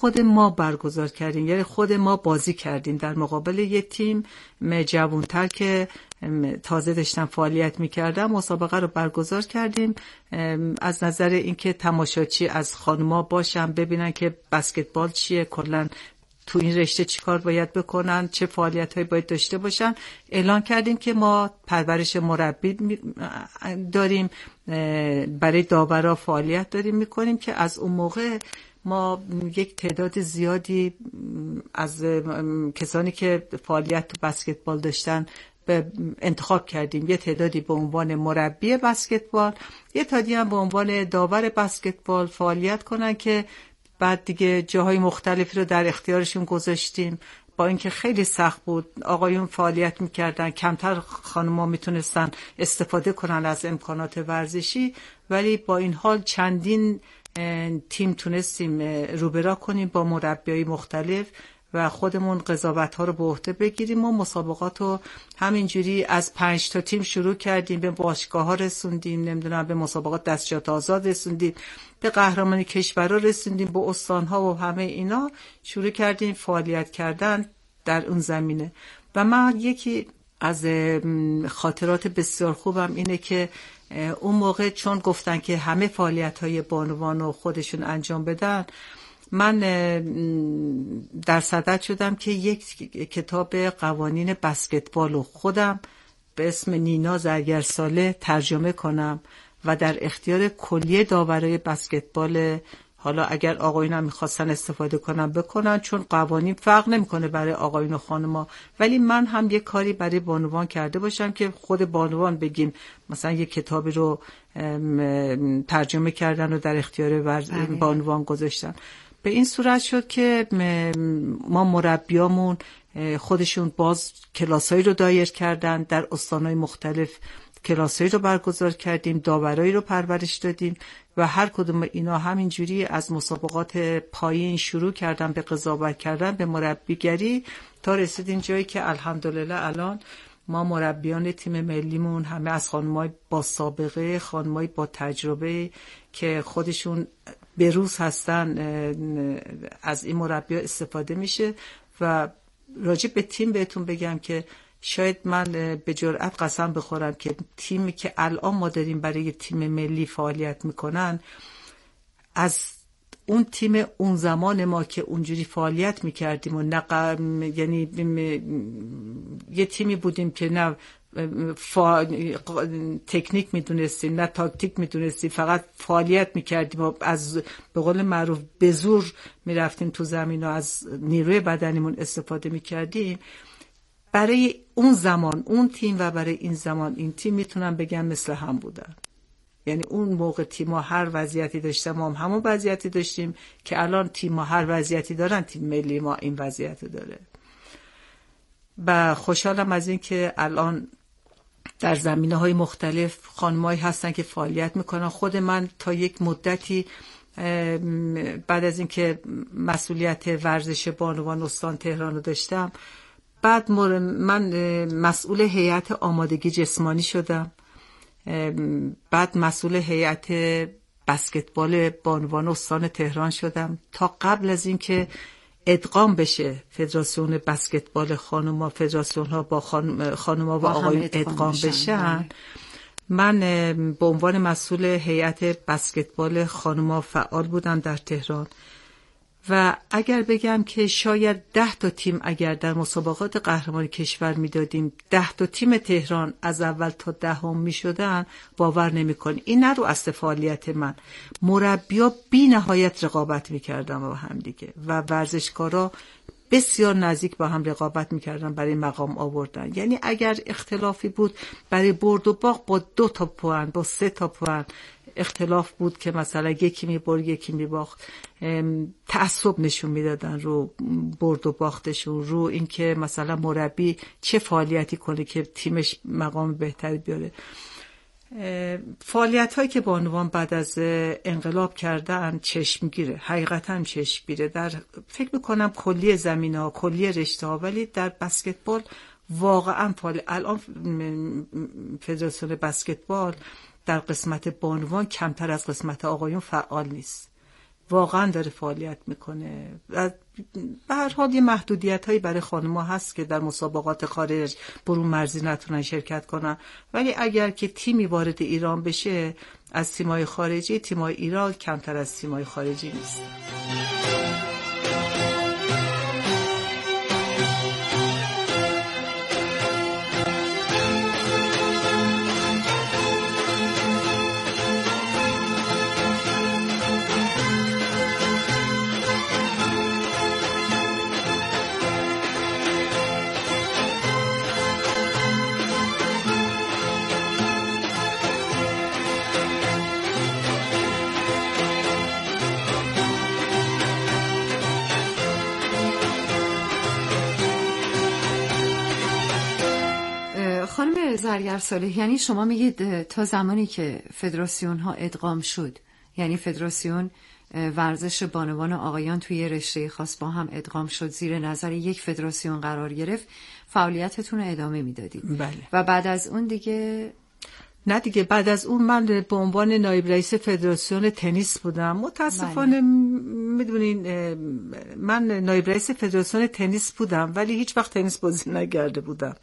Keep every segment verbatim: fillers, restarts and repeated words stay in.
خود ما برگزار کردیم، یعنی خود ما بازی کردیم در مقابل یه تیم جوان‌تر که تازه داشتن فعالیت میکردن. مسابقه رو برگزار کردیم از نظر اینکه تماشاچی از خانوما باشن، ببینن که بسکتبال چیه، کلاً تو این رشته چی کار باید بکنن، چه فعالیت هایی باید داشته باشن. اعلان کردیم که ما پرورش مربی داریم، برای داورا فعالیت داریم میکنیم، که از اون موقع ما یک تعداد زیادی از کسانی که فعالیت تو بسکتبال داشتن به انتخاب کردیم. یه تعدادی به عنوان مربی بسکتبال، یه تعدادی هم به عنوان داور بسکتبال فعالیت کنن، که بعد دیگه جاهای مختلفی رو در اختیارشون گذاشتیم. با اینکه خیلی سخت بود، آقایون فعالیت میکردن، کمتر خانم‌ها میتونستن استفاده کنن از امکانات ورزشی، ولی با این حال چندین تیم تونستیم روبرا کنیم با مربیای مختلف و خودمون قضاوت‌ها رو به عهده بگیریم. ما مسابقات رو همینجوری از پنج تا تیم شروع کردیم، به باشگاه‌ها رسوندیم، نمیدونم به مسابقات دستجات آزاد رسوندیم، به قهرمانی کشورها رسوندیم، به استان‌ها و همه اینا شروع کردیم فعالیت کردن در اون زمینه. و من یکی از خاطرات بسیار خوبم اینه که اون موقع چون گفتن که همه فعالیت‌های بانوان رو خودشون انجام بدن، من در صدد شدم که یک کتاب قوانین بسکتبال رو خودم به اسم نینا زرگرساله ترجمه کنم و در اختیار کلیه داورای بسکتبال، حالا اگر آقایون هم میخواستن استفاده کنن بکنن، چون قوانین فرق نمیکنه برای آقایون و خانما، ولی من هم یک کاری برای بانوان کرده باشم که خود بانوان بگیم مثلا یک کتابی رو ترجمه کردن و در اختیار بانوان گذاشتن. به این صورت شد که ما مربیامون خودشون باز کلاسایی رو دایر کردن، در استانهای مختلف کلاسایی رو برگزار کردیم، داورایی رو پرورش دادیم و هر کدوم اینا همینجوری از مسابقات پایین شروع کردن به قضاوت کردن، به مربیگری، تا رسیدیم جایی که الحمدلله الان ما مربیان تیم ملیمون همه از خانمای با سابقه، خانمای با تجربه که خودشون به روز هستن، از این مربی استفاده میشه. و راجع به تیم بهتون بگم که شاید من به جرئت قسم بخورم که تیمی که الان ما داریم برای تیم ملی فعالیت میکنن، از اون تیم اون زمان ما که اونجوری فعالیت میکردیم و نق... یعنی یه تیمی بودیم که نه فا... تکنیک میدونستیم نه تاکتیک میدونستیم، فقط فعالیت میکردیم و از به قول معروف به زور میرفتیم تو زمین و از نیروی بدنیمون استفاده میکردیم. برای اون زمان اون تیم و برای این زمان این تیم میتونم بگم مثل هم بودن. یعنی اون موقع تیم‌ها هر وضعیتی داشتن، ما هم همون وضعیتی داشتیم که الان تیم‌ها هر وضعیتی دارن، تیم ملی ما این وضعیت داره. و خوشحالم از این که الان در زمینه‌های مختلف خانمایی هستن که فعالیت میکنن. خود من تا یک مدتی بعد از اینکه مسئولیت ورزش بانوان استان تهران رو داشتم، بعد من مسئول هیئت آمادگی جسمانی شدم، بعد مسئول هیئت بسکتبال بانوان استان تهران شدم، تا قبل از اینکه ادغام بشه فدراسیون بسکتبال خانوما، فدراسیون ها با خانوما و آقایون ادغام بشن. من به عنوان مسئول هیئت بسکتبال خانوما فعال بودم در تهران و اگر بگم که شاید ده تا تیم اگر در مسابقات قهرمانی کشور میدادیم، ده تا تیم تهران از اول تا دهم میشدن، باور نمیکنی. این نه رو اصل فعالیت من، مربیا بی نهایت رقابت میکردن با هم دیگه و ورزشکارا بسیار نزدیک با هم رقابت میکردن برای مقام آوردن. یعنی اگر اختلافی بود برای برد و باخت، با دو تا پوان با سه تا پوان اختلاف بود که مثلا یکی میبرد یکی میباخت، تعصب نشون میدادن رو برد و باختشون، رو اینکه مثلا مربی چه فعالیتی کنه که تیمش مقام بهتری بیاره. فعالیت هایی که بانوان بعد از انقلاب کردن چشمگیره، حقیقتا چشمگیره در فکر میکنم کلیه زمینه ها، کلیه رشته ها، ولی در بسکتبال واقعا فعال. الان فدراسیون بسکتبال در قسمت بانوان کمتر از قسمت آقایون فعال نیست واقعا داره فعالیت میکنه. به هر حال یه محدودیت هایی برای خانم‌ها هست که در مسابقات خارج برون مرزی نتونن شرکت کنن، ولی اگر که تیمی وارد ایران بشه از تیم‌های خارجی، تیم‌های ایران کمتر از تیم‌های خارجی نیست. خانم زرگرصالح، یعنی شما میگید تا زمانی که فدراسیون ها ادغام شد، یعنی فدراسیون ورزش بانوان آقایان توی رشته خاص با هم ادغام شد، زیر نظر یک فدراسیون قرار گرفت، فعالیتتون رو ادامه میدادید؟ بله. و بعد از اون دیگه نه دیگه، بعد از اون من به عنوان نایب رئیس فدراسیون تنیس بودم. متاسفانه میدونین من نایب رئیس فدراسیون تنیس بودم ولی هیچ وقت تنیس بازی نکرده بودم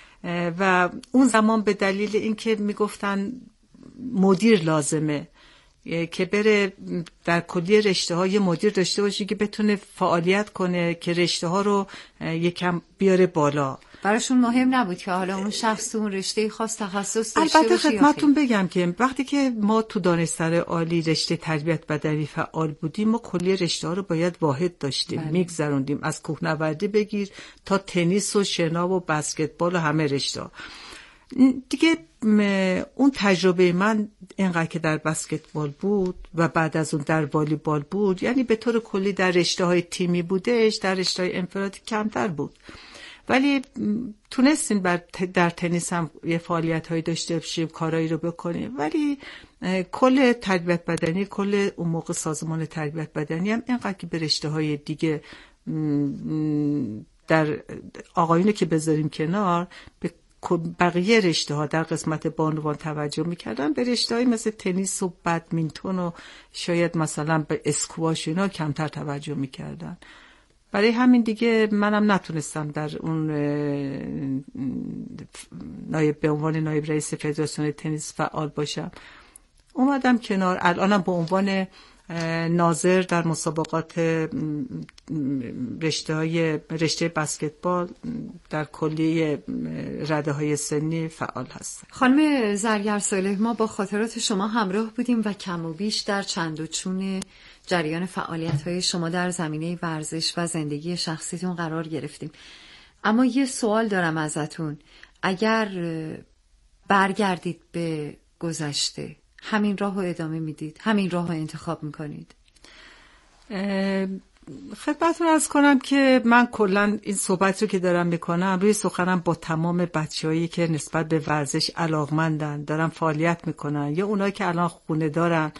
و اون زمان به دلیل اینکه میگفتن مدیر لازمه که بره در کلیه رشته ها یه مدیر داشته باشه که بتونه فعالیت کنه که رشته ها رو یکم بیاره بالا. براشون مهم نبود که حالا اون شخص تو اون رشته خاص تخصص داشته باشه؟ البته خدمتتون بگم که وقتی که ما تو دانشسر عالی رشته تربیت بدنی فعال بودیم، ما کلیه رشته ها رو باید واحد داشتیم، میگذروندیم از کوهنوردی بگیر تا تنیس و شنا و بسکتبال و همه رشته ها. دیگه اون تجربه من اینقدر که در بسکتبال بود و بعد از اون در والیبال بود، یعنی به طور کلی در رشته های تیمی بودش، در رشته های انفرادی کمتر بود، ولی تونستیم در تنیس هم یه فعالیت هایی داشته باشیم، کارایی رو بکنیم. ولی کل تربیت بدنی، کل اون موقع سازمان تربیت بدنی هم اینقدر که به رشته های دیگه در آقایونه که بذاریم کنار، به بقیه رشته ها در قسمت بانوان توجه میکردن، به رشته های مثل تنیس و بدمینتون و شاید مثلا به اسکواش اینا کمتر توجه میکردن. برای همین دیگه منم نتونستم در اون نایب به عنوان نایب رئیس فدراسیون تنیس فعال باشم. اومدم کنار. الانم به عنوان ناظر در مسابقات رشته های رشته بسکتبال در کلیه رده های سنی فعال هستم. خانم زرگرصالح، ما با خاطرات شما همراه بودیم و کم و بیش در چند و چون جریان فعالیت های شما در زمینه ورزش و زندگی شخصیتون قرار گرفتیم. اما یه سوال دارم ازتون، اگر برگردید به گذشته، همین راه رو ادامه میدید؟ همین راه رو انتخاب میکنید؟ خدمتتون عرض کنم که من کلا این صحبت رو که دارم میکنم روی سخنم با تمام بچه‌هایی که نسبت به ورزش علاقمندن، دارن فعالیت میکنن، یا اونایی که الان خونه دارن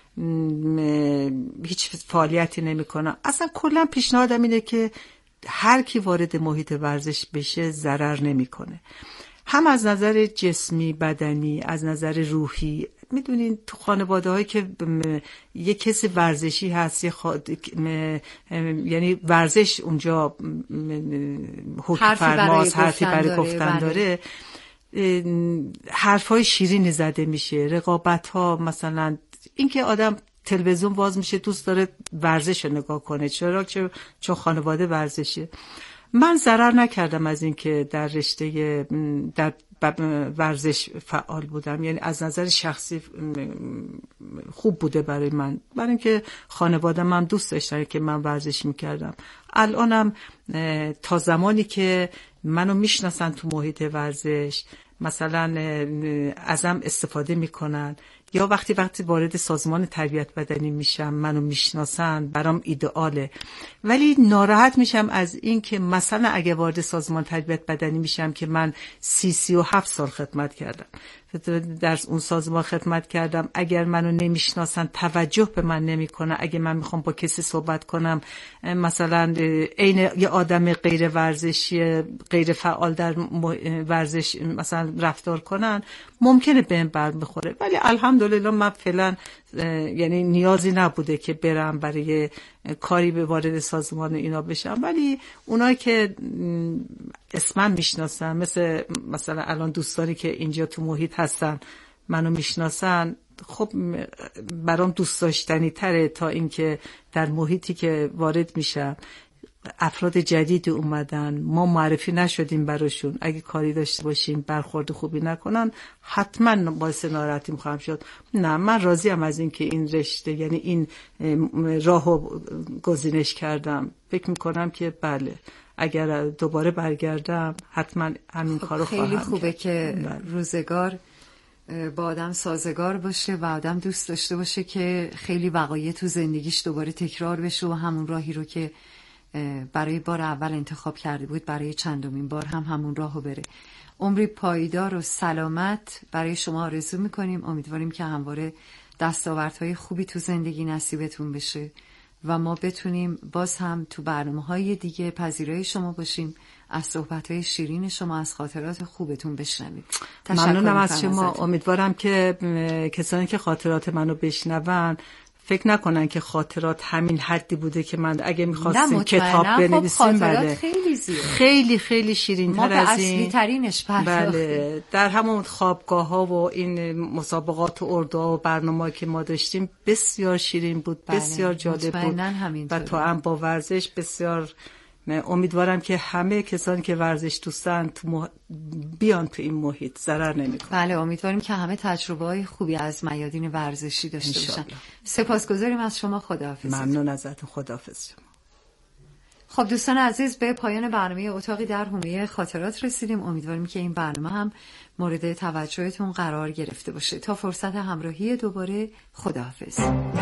هیچ فعالیتی نمیکنن. اصلا کلا پیشنهادم اینه که هر کی وارد محیط ورزش بشه ضرر نمیکنه، هم از نظر جسمی بدنی، از نظر روحی. میدونین تو خانواده هایی که یه کسی ورزشی هست، یه خاد... یعنی ورزش اونجا حکم فرماست، حرفی برای گفتن داره، حرفای شیرینی زده میشه، رقابت ها، مثلا اینکه آدم تلویزیون باز میشه دوست داره ورزش رو نگاه کنه، چرا؟ چون خانواده ورزشیه. من ضرر نکردم از اینکه در رشته در ورزش فعال بودم، یعنی از نظر شخصی خوب بوده برای من، برای اینکه خانواده من دوست داشتن که من ورزش میکردم. الانم تا زمانی که منو میشناسن تو محیط ورزش، مثلا ازم استفاده میکنن، یا وقتی وقتی وارد سازمان تربیت بدنی میشم منو میشناسن، برام ایدئاله. ولی ناراحت میشم از این که مثلا اگه وارد سازمان تربیت بدنی میشم که من سی سی و هفت سال خدمت کردم، در اون سازمان خدمت کردم، اگر منو نمیشناسن، توجه به من نمیکنن، اگه من میخوام با کسی صحبت کنم مثلا عین یه آدم غیر ورزشی غیر فعال در ورزش مثلا رفتار کنن، ممکنه بهم بر بخوره. ولی الحمدلله الحمدلله من فعلا یعنی نیازی نبوده که برم برای کاری به وارد سازمان اینا بشم، ولی اونایی که اسمم میشناسن، مثل مثلا الان دوستانی که اینجا تو محیط هستن منو میشناسن، خب برام دوست داشتنی تره تا اینکه در محیطی که وارد میشم افراد جدید اومدن، ما معرفی نشدیم براشون، اگه کاری داشته باشیم برخورد خوبی نکنن حتما باعث ناراحتی میخوام شد. نه، من راضیم از این که این رشته یعنی این راهو گزینش کردم. فکر میکنم که بله اگر دوباره برگردم حتما همین خب کارو خواهم خیلی خوبه کرد. که بله. روزگار با آدم سازگار باشه و آدم دوست داشته باشه که خیلی وقایع تو زندگیش دوباره تکرار بشه و همون راهی رو که برای بار اول انتخاب کرده بود برای چندمین بار هم همون راهو بره. عمری پایدار و سلامت برای شما آرزو میکنیم. امیدواریم که همواره دستاوردهای خوبی تو زندگی نصیبتون بشه و ما بتونیم باز هم تو برنامه‌های دیگه پذیرای شما باشیم، از صحبت‌های شیرین شما، از خاطرات خوبتون بشنویم. ممنونم از شما. امیدوارم که کسانی که خاطرات منو بشنون فکر نکنن که خاطرات همین حدی بوده که من اگه می‌خواستیم کتاب بنویسیم. خب بله خیلی زیاد، خیلی خیلی شیرین‌تر از این. ما به اصلی ترینش پرداختیم. بله، در همون خوابگاه‌ها و این مسابقات و اردوها و برنامه‌ای که ما داشتیم بسیار شیرین بود، بله. بسیار جالب بود و تو هم با ورزش بسیار. امیدوارم که همه کسانی که ورزش دوستن تو مح... بیان تو این محیط، ضرر نمیکنه. بله، امیدواریم که همه تجربه‌های خوبی از میادین ورزشی داشته باشن. سپاسگزاریم از شما. خداحافظ. ممنون ازتون. خداحافظ شما. خب دوستان عزیز، به پایان برنامه اتاقی در حومه خاطرات رسیدیم. امیدواریم که این برنامه هم مورد توجهتون قرار گرفته باشه. تا فرصت همراهی دوباره، خداحافظ.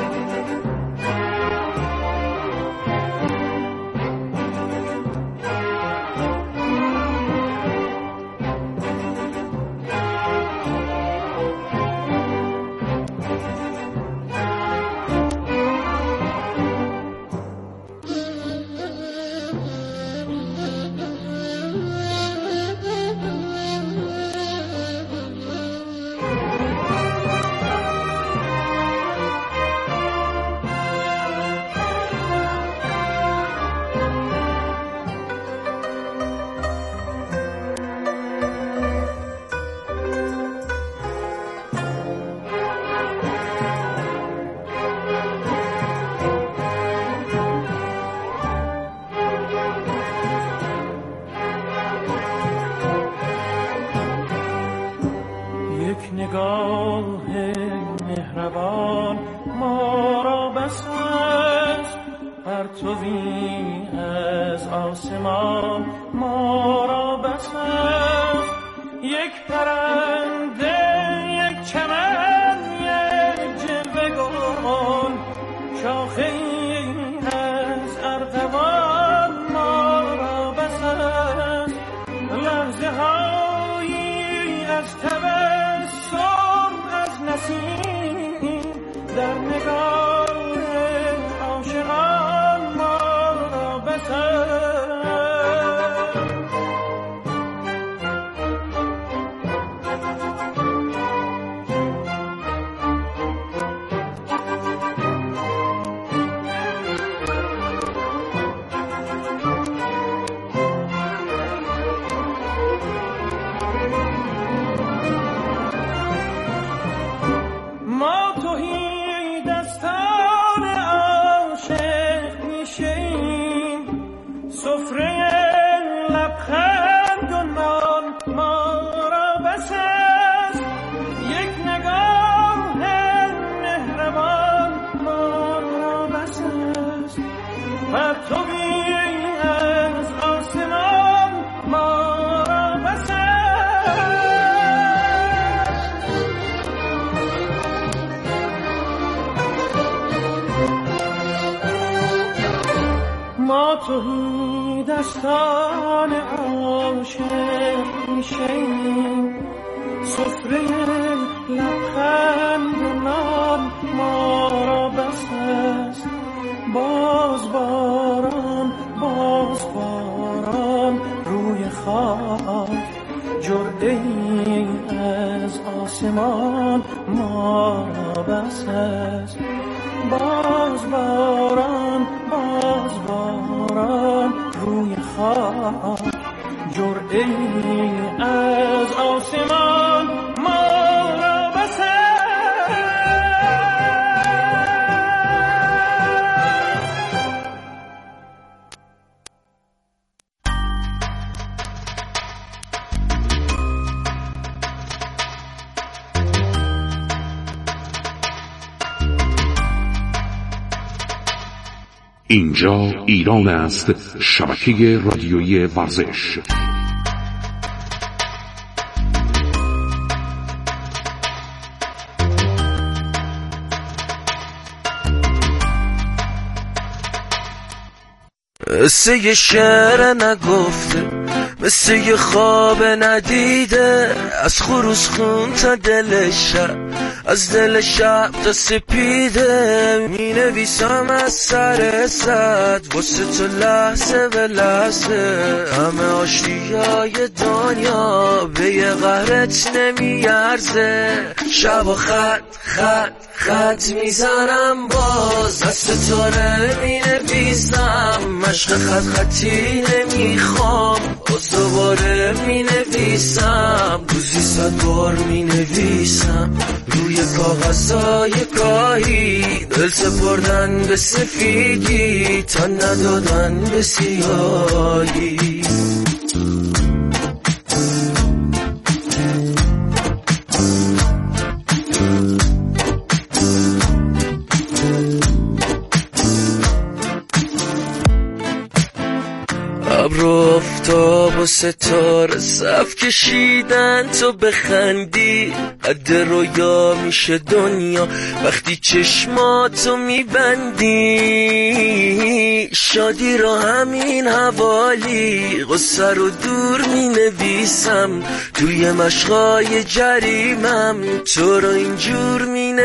نگاه مهربان ما را بس است، پرتوی از آسمان ما را بس است. یک پرنده، یک چمن، یک جلوه گل، شاخه‌ای از ارغوان ما را بس است. لحظه هایی از تبسم از نسیم در نگاه عاشقان ما را بس است. توی دستان عاشق میشیم، سفره لبخند و نان ما را بس است. باز باران، باز باران روی خاک، جرعه‌ای از آسمان ما بس است. باز باران باز باران روی خاک، جرعه‌ای از آسمان ما را بس اینجا ایران است، شبکه رادیویی ورزش. مثل یه شعر نگفته، مثل یه خواب ندیده، از خروس خون تا دل شب، از دل شب تا سپیده، می نویسم از سر صد واسه تو لحظه به لحظه. همه آشتیای دنیا به یه قهرت نمیارزه. شب و خط خط خط میزنم، باز دست تو نمی نویسم. مشق خط خطی نمیخوام، باز دوباره می نویسم. روزی صد بار می نویسم روی کاغذهای کاهی، دل سپردن به سفیدی تا ندادن به سیاهی. ابر و آفتاب و ستاره صف کشیدن تو بخندی. حد رویا میشه دنیا وقتی چشماتو میبندی. شادی رو همین حوالی، غصه رو دور مینویسم توی مشقای جریمم. تو رو اینجور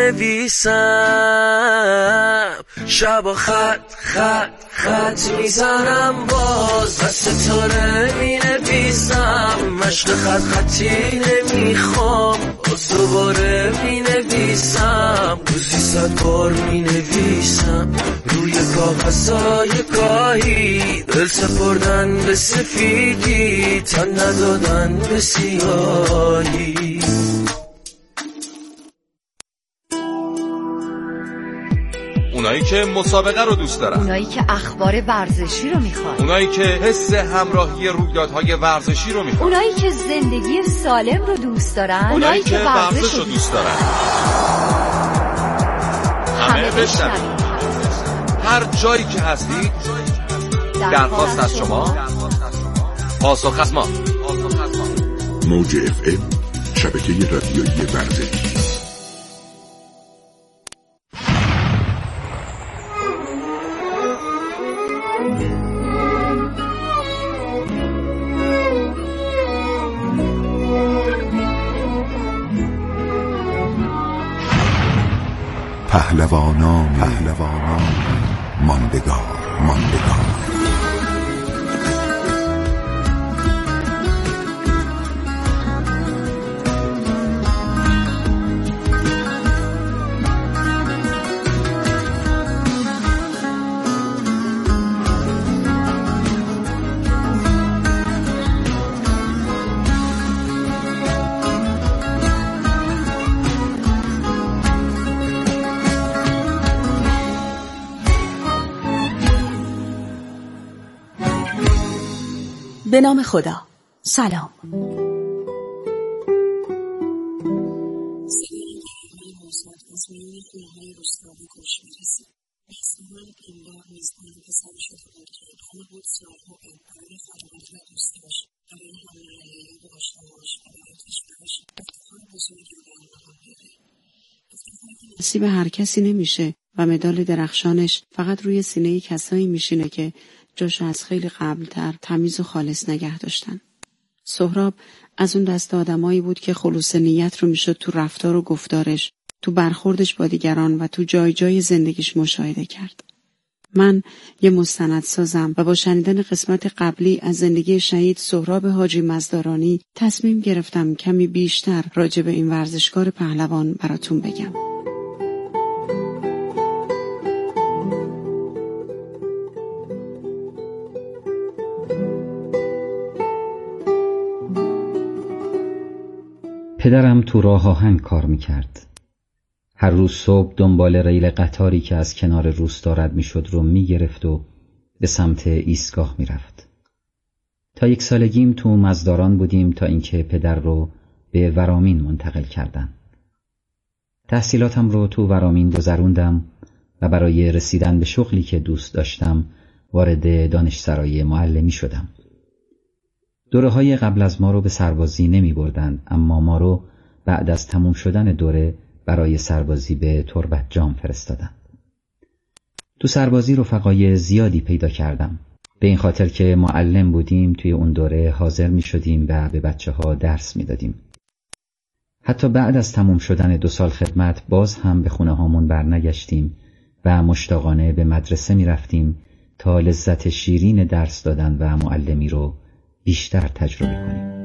مینویسم. شب و خط خط خط میزنم، باز دست تو نمینویسم. مشق خط خطی نمیخوام، باز دوباره مینویسم. روزی صد بار مینویسم روی کاغذهای کاهی، دل سپردن به سفیدی تا ندادن به سیاهی. اونایی که مسابقه رو دوست دارن، اونایی که اخبار ورزشی رو میخوان، اونایی که حس همراهی رویدادهای ورزشی رو میخوان، اونایی که زندگی سالم رو دوست دارن، اونایی که ورزش رو دوست دارن. همه بشنوید. هر جایی که هستید درخواست از شما، پاسخ از ما. موج اف ام، شبکه رادیویی ورزشی. پهلوانان پهلوانان ماندگار ماندگار به نام خدا. سلام. نصیب هر کسی نمیشه و مدال درخشانش فقط روی سینه کسایی میشینه که جاشو از خیلی قبلتر تمیز و خالص نگه داشتن. سهراب از اون دست آدمایی بود که خلوص نیت رو میشد تو رفتار و گفتارش، تو برخوردش با دیگران و تو جای جای زندگیش مشاهده کرد. من یه مستندسازم و با شنیدن قسمت قبلی از زندگی شهید سهراب حاجی مزدارانی تصمیم گرفتم کمی بیشتر راجع به این ورزشکار پهلوان براتون بگم. پدرم تو راه آهن کار میکرد. هر روز صبح دنبال ریل قطاری که از کنار روستا رد میشد رو میگرفت و به سمت ایستگاه میرفت. تا یک سالگیم تو مزداران بودیم تا اینکه پدر رو به ورامین منتقل کردن. تحصیلاتم رو تو ورامین گذروندم و برای رسیدن به شغلی که دوست داشتم وارد دانشسرای معلمی شدم. دوره‌های قبل از ما رو به سربازی نمی بردن، اما ما رو بعد از تموم شدن دوره برای سربازی به تربت جام فرستادن. تو سربازی رفقای زیادی پیدا کردم. به این خاطر که معلم بودیم توی اون دوره حاضر می شدیم و به بچه ها درس می دادیم. حتی بعد از تموم شدن دو سال خدمت باز هم به خونه هامون برنگشتیم و مشتاقانه به مدرسه می رفتیم تا لذت شیرین درس دادن و معلمی رو بیشتر تجربه کنیم.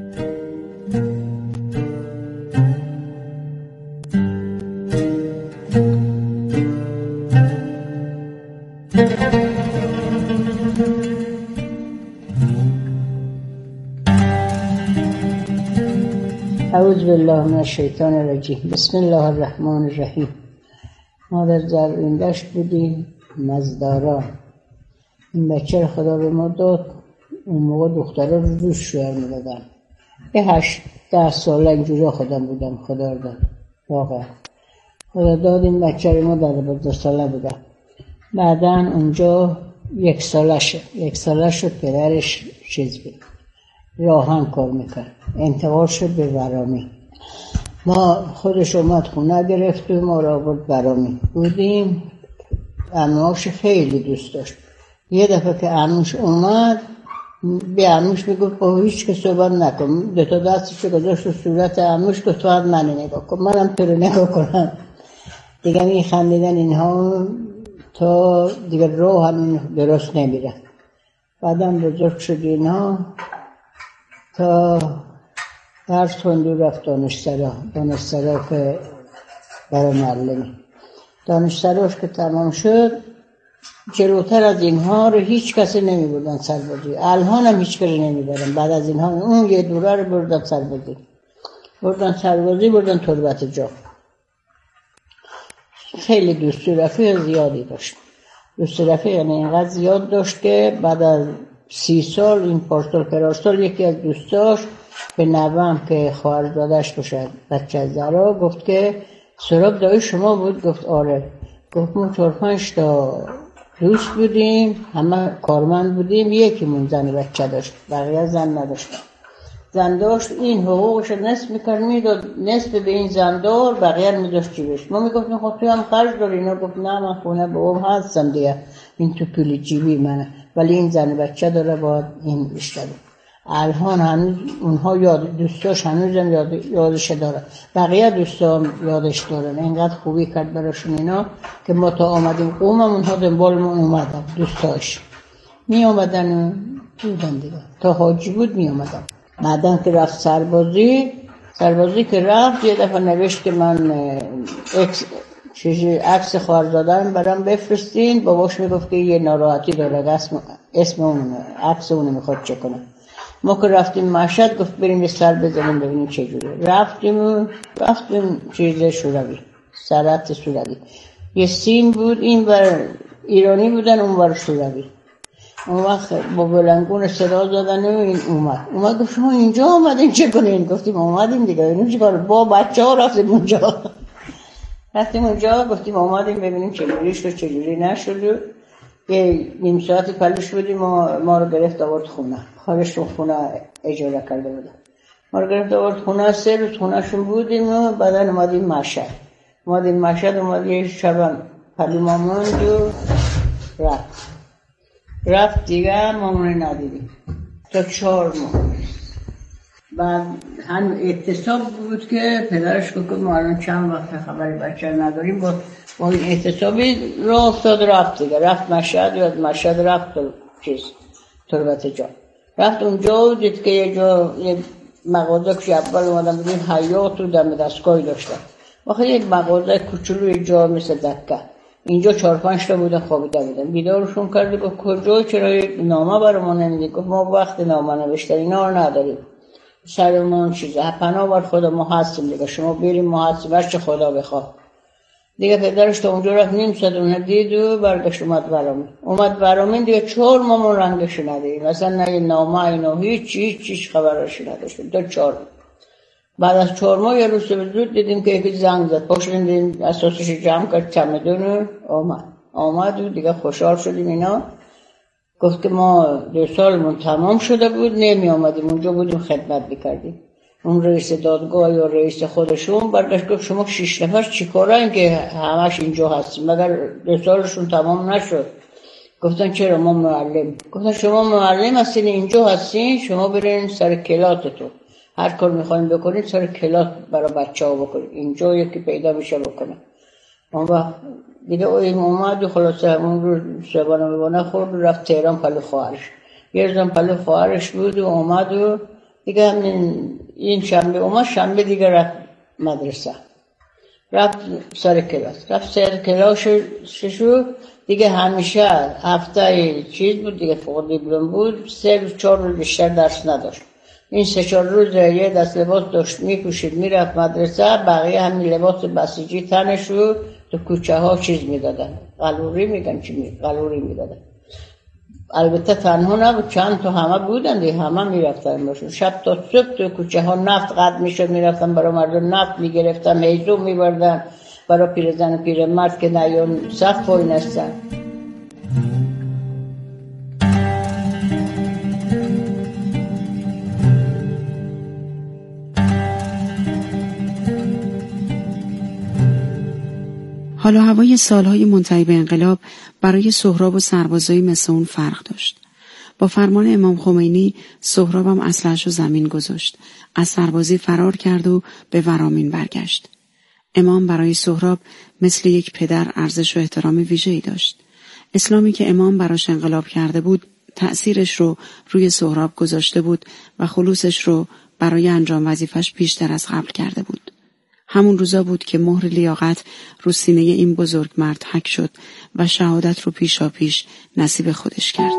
اعوذ بالله من الشیطان الرجیم. بسم الله الرحمن الرحیم. ما در زرین دشت بودیم، مزداران. این بچه رو خدا به ما داد. اون موقع دخترها رو روز شوهر میدادن. یه هشت ده ساله اینجوری خودم بودم. خدا رو داد، واقعا خدا داد. این بچه رو ما در دو ساله بودم. بعدا اونجا یک ساله شد یک ساله شد پدرش چیز بود، راهن کار میکرد، انتقال شد به ورامین. ما خودش اومد خونه گرفت و ما را برد ورامین بودیم. عموش خیلی دوست داشت. یه دفعه که عموش اومد به عموش میگفت با هیچ که صحبت نکن. دو تا دستش گذاشت رو صورت عموش، گفت تو هم منو نگاه کن، منم تو رو نگاه کنم. دیگه میخندیدن اینها تا دیگه راه همین درست نمیره. بعدم بزرگ شد اینها تا درس خوندو رفت دانشسرا. دانشسرا که برای معلمی دانشسراش که تمام شد، جلوتر از اینها رو هیچ کسی نمی بردن سربازی. الان هم هیچ کسی نمی بردن. بعد از اینها اون یه دوره رو بردن سربازی بردن سربازی بردن تربت جام. خیلی دوست رفیق زیادی داشت. دوست رفیق یعنی اینقدر زیاد داشت که بعد از سی سال این پارسال پرارسال یکی از دوستاش به نوام که خواهرزادش باشد بچه زرا گفت که سراب دایی شما بود؟ گفت آره. گفت ما چهار پنج تا دوست بودیم، همه کارمند بودیم، یکی من زن بچه داشت، بقیه زن نداشتن. زن داشت، این حقوقش نصف میکرد میداد، نصف به این زن دار، بقیه میداشت جیبش. ما میگفتیم خب توی هم خرج داری؟ اینا گفت نه من خونه به اون هستم دیگه، این تو پول جیبی منه، ولی این زن بچه داره باید این بیشتره. الان هنوز اونها یاد دوستاش هنوزم یاد یادش داره، بقیه دوستا یادش دارن. اینقدر خوبی کرد براشون اینا که ما تا آمدیم قومم اونها دنبالمون اومدن. دوستاش می اومدن بودن دیگه، تا حاجی بود می اومدن. بعدن که رفت سربازی سربازی که رفت یه دفعه نوشت که من اکس چیزی عکس خواهرزاده‌ام برام بفرستین. باباش میگفت که یه ناراحتی داره، اسم اسم اون عکس اون میخواد چک کنه. ما که رفتیم مشهد گفت بریم یه سر بزنیم ببینیم چه جوریه. رفتیم رفتیم چیز شوروی، سرعت شوروی، یه سیم بود، این بر ایرانی بودن اون بر شوروی. اون وقت با بلنگون صدا دادن و این اومد اومد گفت شما اینجا آمدین چه کنین؟ گفتیم اومدیم دیگه، اینو چیکار با بچه ها رفتیم اونجا. رفتیم اونجا گفتیم اومدیم ببینیم چجوری شد چجوری نشد. یه نیم ساعتی پلش بودیم، ما, ما رو گرفت آورد خونه. خارش رو خونه اجاره کرده بودن، ما رو گرفت آورد خونه. سه روز خونه شون بودیم و بعدا اومدیم مشهد. اومدیم مشهد اومد یه شب پلی ماموند و رفت رفت دیگه مامون ندیدیم تا چهار ماه. بعد هم اعتصاب بود که پدرش گفت ما الان چند وقت خبری بچه نداریم. با, با این اعتصابی راه افتاد رفت دیگه، رفت مشهد. یاد مشهد رفت چیز تربت جام. رفت اونجا و دید که یه جا یه مغازه که اول اومدن بودیم حیات و دم دستگاهی داشتن. واقعا یک مغازه کوچولوی جا مثل دکه. اینجا چهار پنج تا بودن خوابیده بودن. بیدارشون کرد گفت کجا چرا یک نامه برای ما نمیدی؟ گفت ما وقت نامه نوشتن اینا رو نداریم. سرمون چیزه پناه بر خدا ما هستیم دیگه، شما بریم ما هستیم هرچه خدا بخواد. دیگه پدرش تا اونجا رفت نیم ساعت اونه دید و برگشت اومد برامین اومد برامین دیگه چهار مامون رنگش ندید، مثلا نه نامه اینو هیچ هیچ چیز خبرش نداشت. دو چهار بعد از چهار ماه یه روز به زود دیدیم که یکی زنگ زد، پاشدیم دیدیم اساسش جمع کرد چمدون آمد آمد و دیگه خوشحال شدیم. اینا گفت که ما دو سالمون تمام شده بود نمی آمدیم اونجا بودیم خدمت بکردیم. اون رئیس دادگاه یا رئیس خودشون برگشت گفت شما شش نفر چی کارن که همش اینجا هستیم مگر دو سالشون تمام نشد؟ گفتن چرا ما معلم. گفتن شما معلم هستین اینجا هستین، شما برین سر کلاتتون هر کار میخواین بکنید سر کلات برای بچه ها بکنید، اینجا یکی پیدا بشه بکنه. اون وقت دیگه اویم اومد و خلاصه اون رو شبانه ببانه خورد و رفت تهران پلو خواهرش. یه روزم پلو خواهرش بود و اومد و دیگه همین این شنبه اومد، شنبه دیگه رفت مدرسه، رفت سر کلاس رفت سر کلاسشو دیگه همیشه هفته چیز بود دیگه فوق دیپلم بود، سه روز چهار روز بیشتر درس نداشت. این سه چهار روز یه دست لباس داشت میپوشید میرفت مدرسه، بقیه همین لباس بسیجی تنش رو تو کوچه ها چیز میدادن، قلوری میگن چی می قلوری میدادن. البته تنها نبود، چند تا همه بودن دیگه، همه میرفتن باشون. شب تا صبح تو کوچه ها نفت قد میشد، میرفتن برای مردم نفت میگرفتن، هیزم میبردن برای پیرزن و پیرمرد که نیان صف پای نستن. حالا هوای سالهای منتهی به انقلاب برای سهراب و سربازایی مثل اون فرق داشت. با فرمان امام خمینی سهراب هم اسلحه‌شو زمین گذاشت، از سربازی فرار کرد و به ورامین برگشت. امام برای سهراب مثل یک پدر ارزش و احترام ویژه‌ای داشت. اسلامی که امام براش انقلاب کرده بود تأثیرش رو روی سهراب گذاشته بود و خلوصش رو برای انجام وظیفش بیشتر از قبل کرده بود. همون روزا بود که مهر لیاقت رو سینه این بزرگ مرد حک شد و شهادت رو پیشا پیش نصیب خودش کرد.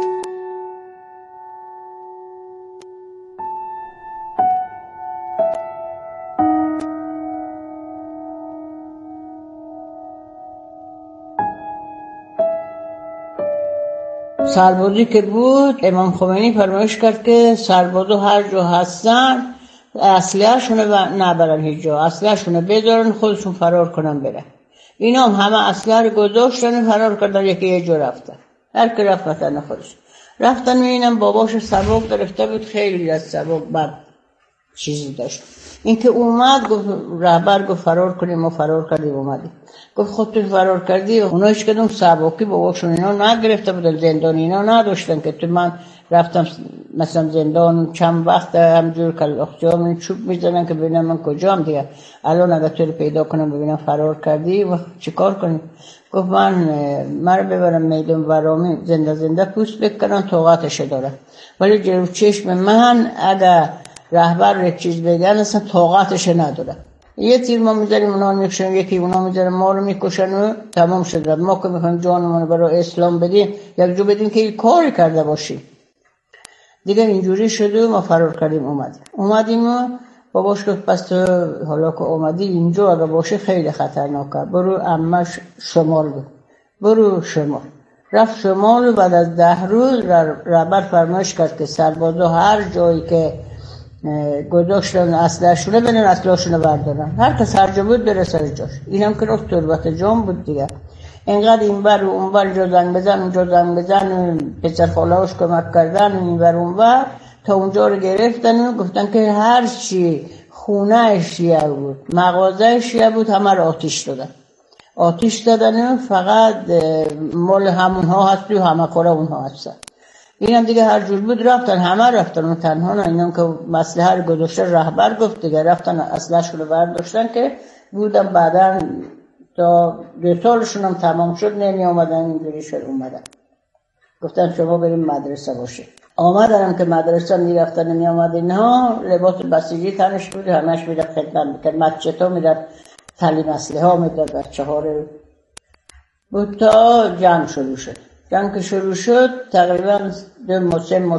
سربازی که بود امام خمینی فرمایش کرد که سربازا هر جا هستن اسلحه‌شون نبرن، هیچ جا اسلحه‌شون بذارن خودشون فرار کنن برن. اینا هم همه اسلحه رو گذاشتن فرار کردن، یکی یه جا رفتن، هر که رفت وطن خودش رفتن. و اینم باباش سبک گرفته بود، خیلی از سبک بد چیزی داشت. این که اومد گفت رهبر گفت فرار کنیم، ما فرار کردیم اومدیم. گفت خودتون فرار کردی؟ اونا هیچ کدوم سبکی باباشون اینا نگرفته بودن، زندان اینا نداشتن که تو من رفتم مثلا زندان چند وقت همجور کلاخچه‌ها من چوب میزنن که ببینم من کجام دیگه. الان اگه تو رو پیدا کنم ببینم فرار کردی و چیکار کنیم؟ گفت من من رو ببرم میدون ورامین زنده زنده پوست بکنم طاقتش دارم، ولی جلو چشم من اگه رهبر چیز بگن اصلا طاقتش ندارم. یه تیر ما میذاریم اونا میکشن، یکی اونا میذارن ما رو میکشن و تمام شد. ما که میخوایم جانمون برای اسلام بدیم یک جو بدیم که این کاری کرده باشیم. دیگه اینجوری شده و ما فرار کردیم اومدیم اومدیم و باباش گفت پس تو حالا که اومدی اینجا اگه باشه خیلی خطرناکه، برو عمش شمال بود، برو شمال. رفت شمال و بعد از ده روز رهبر فرمایش کرد که سربازا هر جایی که گذاشتن اسلحه‌شون برن اسلحه‌شون بردارن، هر کس هر جا بود بره سر جاش. اینم که رفت تربت جام بود دیگه، اینقدر اینور و اونور جا زنگ بزن اونجا زنگ بزن، پسر خاله‌اش کمک کردن اینور اونور تا اونجا رو گرفتن و گفتن که هر چی خونه شیعه بود مغازه شیعه بود همه رو آتیش دادن. آتیش دادن فقط مال همونها هست و همه خوره اونها هستن. اینم دیگه هر جور بود رفتن، همه رفتن و تنها نه. اینم که مسئله رو گذاشته رهبر گفت دیگه رفتن اسلحه‌شون رو برداشتن که بودن. بعداً تا دو سالشون هم تمام شد نمی آمدن، اینجوری شد اومدن گفتن شما بریم مدرسه باشه. آمدنم که مدرسه میرفتن نمی آمد، اینها لباس بسیجی تنش بود، همش میرفت خدمت میکرد، مسجد ها میرفت تعلیم اسلحه ها میداد بچه ها رو بود تا جنگ شروع شد. جنگ که شروع شد تقریبا دو ماه سه ماه